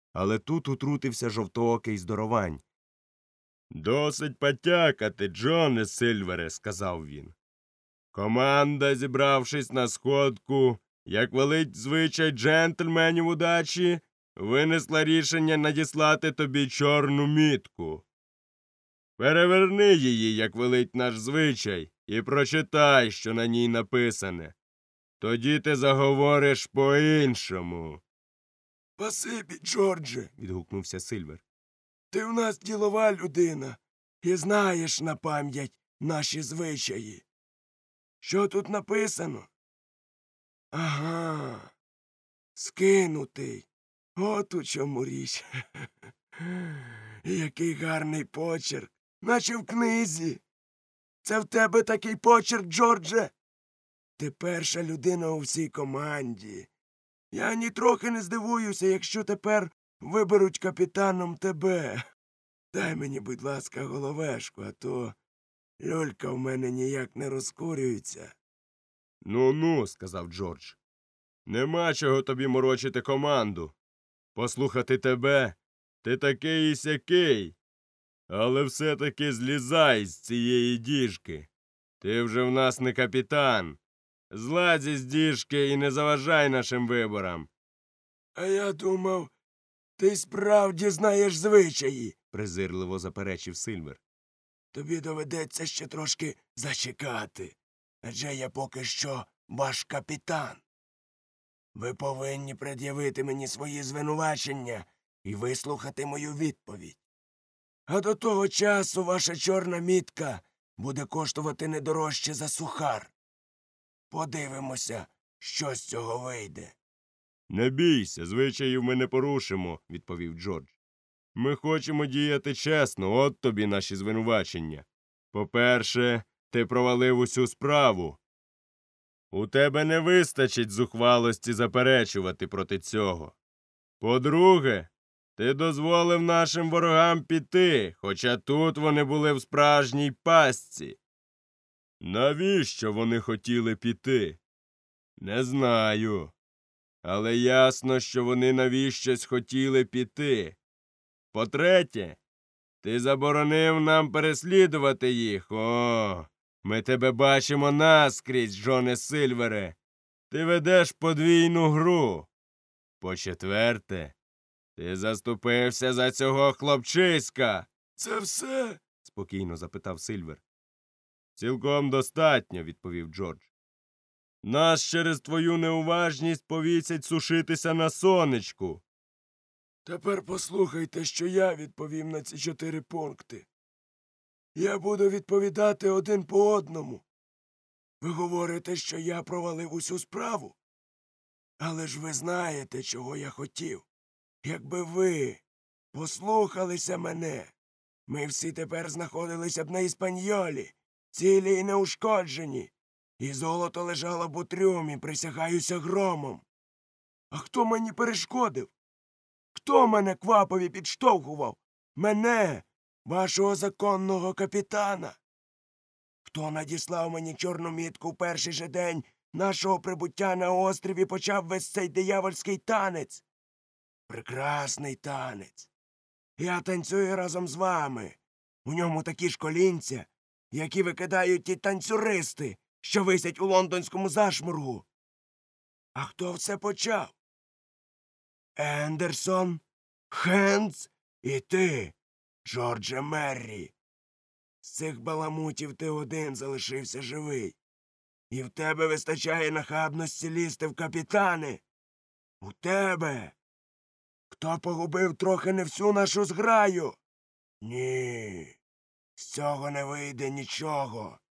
Але тут утрутився жовтоокий здоровань. «Досить потякати, Джоне Сильвере», – сказав він. «Команда, зібравшись на сходку, як велить звичай джентльменів удачі, винесла рішення надіслати тобі чорну мітку. Переверни її, як велить наш звичай, і прочитай, що на ній написане. Тоді ти заговориш по-іншому». «Спасибі, Джордже», – відгукнувся Сильвер. «ти в нас ділова людина і знаєш на пам'ять наші звичаї. Що тут написано? Ага, скинутий. От у чому річ. Який гарний почерк, наче в книзі. Це в тебе такий почерк, Джордже? Ти перша людина у всій команді. Я нітрохи не здивуюся, якщо тепер виберуть капітаном тебе. Дай мені, будь ласка, головешку, а то люлька в мене ніяк не розкурюється». «Ну-ну», – сказав Джордж, – «нема чого тобі морочити команду. Послухати тебе, ти такий і сякий. Але все-таки злізай з цієї діжки. Ти вже в нас не капітан. Зладь із діжки і не заважай нашим виборам». «А я думав, ти справді знаєш звичаї», – презирливо заперечив Сильвер. «Тобі доведеться ще трошки зачекати, адже я поки що ваш капітан. Ви повинні пред'явити мені свої звинувачення і вислухати мою відповідь. А до того часу ваша чорна мітка буде коштувати не дорожче за сухар. Подивимося, що з цього вийде». «Не бійся, звичаїв ми не порушимо», – відповів Джордж. «Ми хочемо діяти чесно, от тобі наші звинувачення. По-перше, ти провалив усю справу. У тебе не вистачить зухвалості заперечувати проти цього. По-друге, ти дозволив нашим ворогам піти, хоча тут вони були в справжній пастці. Навіщо вони хотіли піти? Не знаю. Але ясно, що вони навіщось хотіли піти. По-третє, ти заборонив нам переслідувати їх. О, ми тебе бачимо наскрізь, Джоне Сильвере. Ти ведеш подвійну гру. По-четверте, ти заступився за цього хлопчиська. «Це все?» – спокійно запитав Сильвер. «Цілком достатньо», – відповів Джордж. «Нас через твою неуважність повісять сушитися на сонечку». «Тепер послухайте, що я відповім на ці 4 пункти. Я буду відповідати один по одному. Ви говорите, що я провалив усю справу. Але ж ви знаєте, чого я хотів. Якби ви послухалися мене, ми всі тепер знаходилися б на Іспаньолі, цілі і неушкоджені, і золото лежало б у трюмі, присягаюся громом. А хто мені перешкодив? Хто мене квапові підштовхував? Мене, вашого законного капітана? Хто надіслав мені чорну мітку в перший же день нашого прибуття на острів і почав весь цей диявольський танець? Прекрасний танець. Я танцюю разом з вами. У ньому такі ж колінця, які викидають ті танцюристи, що висять у лондонському зашморгу. А хто все почав? Ендерсон, Хендс і ти, Джордже Меррі. З цих баламутів ти один залишився живий. І в тебе вистачає нахабності лізти в капітани. У тебе. Хто погубив трохи не всю нашу зграю? Ні, з цього не вийде нічого.